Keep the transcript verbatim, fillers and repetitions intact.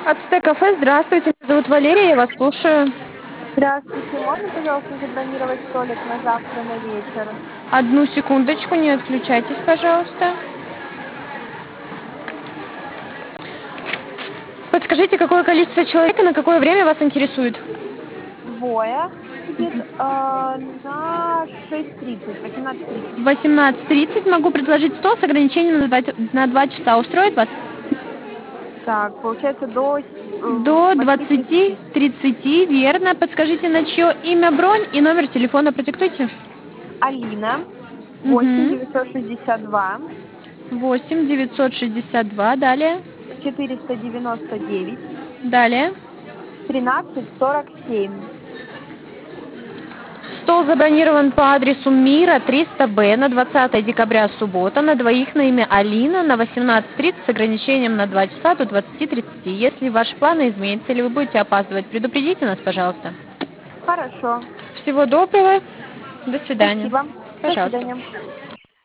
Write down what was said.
Ацтек кафе, здравствуйте, меня зовут Валерия, я вас слушаю. Здравствуйте, можно, пожалуйста, забронировать столик на завтра на вечер? Одну секундочку, не отключайтесь, пожалуйста. Подскажите, какое количество человек и на какое время вас интересует? Двое будет э, на шесть тридцать, восемнадцать тридцать. восемнадцать тридцать могу предложить стол с ограничением на два, на два часа. Устроит вас? Так, получается до э, До восьми двадцати тридцати. тридцати, верно. Подскажите, на чье имя бронь и номер телефона продиктуйте. Алина, восемь Угу. девятьсот шестьдесят два восемь девятьсот шестьдесят два, далее. четыреста девяносто девять Далее. тринадцать сорок семь. Стол забронирован по адресу Мира, триста Б, на двадцатое декабря, суббота, на двоих на имя Алина, на восемнадцать тридцать с ограничением на два часа до двадцати тридцати. Если ваши планы изменятся или вы будете опаздывать, предупредите нас, пожалуйста. Хорошо. Всего доброго. До свидания. Спасибо. До Пожалуйста. свидания.